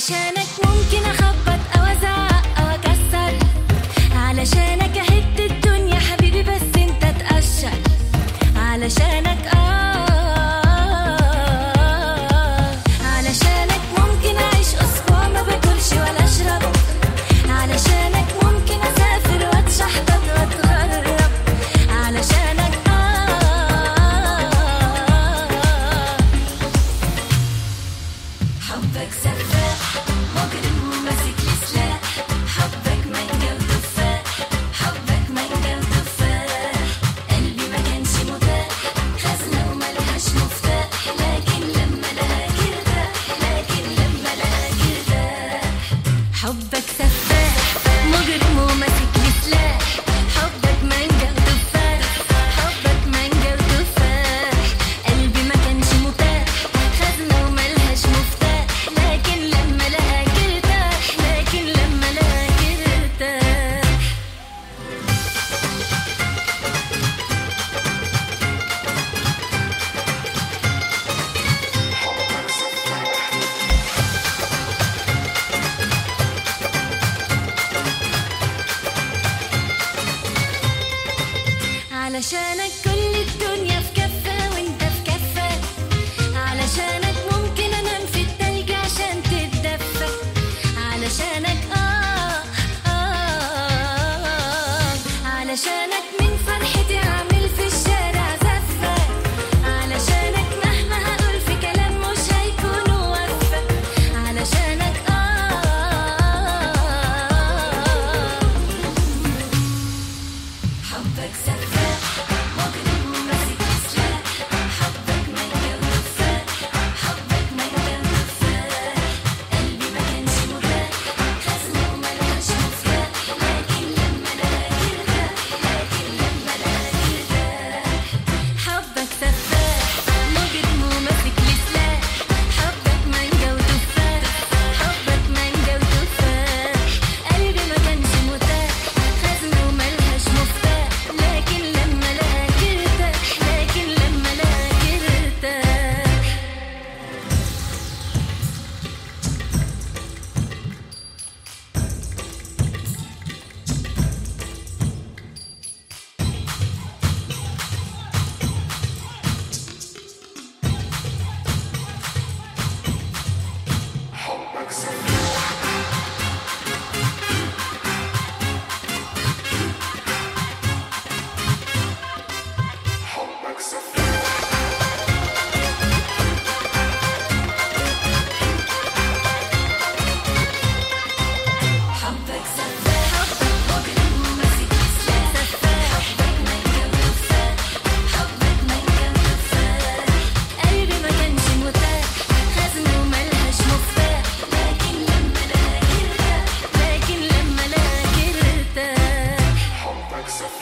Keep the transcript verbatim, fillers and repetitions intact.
علشانك ممكن اخبط او ازعق او اكسر، علشانك اهد الدنيا حبيبي بس انت تقشر، علشانك اه علشانك ممكن اعيش اسبوع ما باكلش ولا اشرب، علشانك ممكن اسافر واتشحطط واتغرب، علشانك حبك سفاح مجرم وماسك لي سلاح، حبك مانجا وتفاح، حبك مانجا وتفاح، قلبي ما كانش متاح، خزنة وملهاش مفتاح، لكن لما لقاك ارتاح، لكن لما لقاك ارتاح. حبك سفاح مجرم وماسك لي سلاح، حبك مانجا وتفاح، حبك مانجا وتفاح، قلبي ما كانش متاح، خزنة وملهاش مفتاح، لكن لما لقاك ارتاح، لكن لما لقاك ارتاح. علشانك كل الدنيا في كفة وانت في كفة، علشانك ممكن انام في التلج عشان تتدفى، علشانك آه آه علشانك من فرحتي اعمل في الشارع زفة، علشانك مهما هقول في كلام مش هيكون وفى، علشانك آه حبك سفاح مجرم وماسك لي سلاح، حبك مانجا وتفاح، حبك مانجا وتفاح، قلبي ما كانش متاح، خزنة وملهاش مفتاح، لكن لما لقاك ارتاح، لكن لما لقاك ارتاح. حبك سفاح مجرم وماسك لي سلاح، حبك مانجا وتفاح، حبك مانجا وتفاح، قلبي ما كانش متاح، خزنة وملهاش مفتاح، لكن لما لقاك ارتاح، لكن لما لقاك ارتاح. حبك سفاح مجرم وماسك لي سلاح، حبك مانجا وتفاح، حبك مانجا وتفاح، قلبي ما كانش متاح، خزنة وملهاش مفتاح، لكن لما لقاك ارتاح، لكن لما لقاك ارتاح. حبك سفاح